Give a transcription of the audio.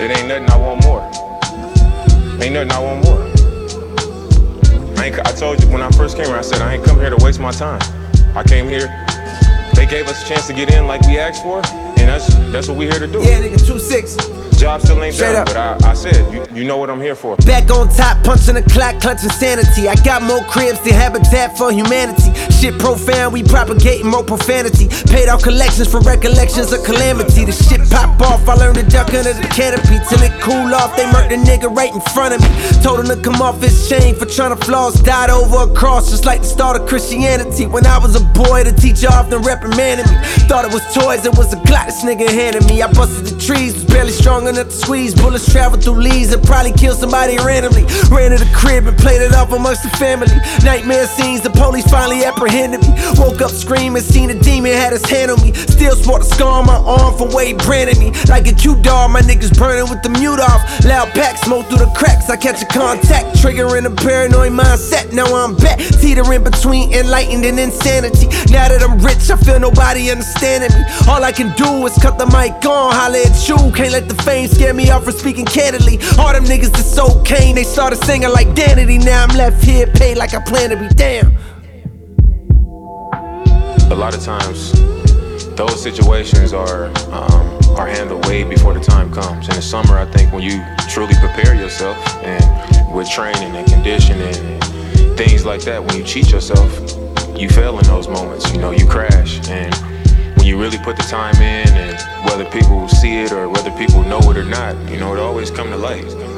It ain't nothing I want more. Ain't nothing I want more. I told you when I first came here, I said I ain't come here to waste my time. I came here, they gave us a chance to get in like we asked for, and that's what we here to do. Yeah, nigga, 2-6. Job still ain't Straight done, up. but I said, you know what I'm here for. Back on top, punching the clock, clutching sanity. I got more cribs than Habitat for Humanity. Shit profound, we propagating more profanity. Paid out collections for recollections of calamity. The shit pop off, I learned to duck under the canopy. Till it cool off, they murked the nigga right in front of me. Told him to come off his chain for trying to floss. Died over a cross, just like the start of Christianity. When I was a boy, the teacher often reprimanded me. Thought it was toys, it was a Glock this nigga handed me. I busted the trees, was barely strong enough to squeeze. Bullets traveled through leaves and probably killed somebody randomly. Ran to the crib and played it off amongst the family. Nightmare scenes, the police finally apprehended me. Woke up screaming, seen a demon, had his hand on me. Still sport a scar on my arm from where he branded me. Like a Q-dog, my niggas burning with the mute off. Loud pack, smoke through the cracks, I catch a contact. Triggering a paranoid mindset, now I'm back. Teetering between enlightened and insanity. Now that I'm rich, I feel nobody understanding me. All I can do is cut the mic on, holla at you. Can't let the fame scare me off for speaking candidly. All them niggas that sold cane, they started singing like Danity. Now I'm left here paid like I plan to be damn. A lot of times, those situations are handled way before the time comes. In the summer, I think when you truly prepare yourself and with training and conditioning and things like that, when you cheat yourself, you fail in those moments. You know, you crash. And when you really put the time in, and whether people see it or whether people know it or not, you know, it always come to light.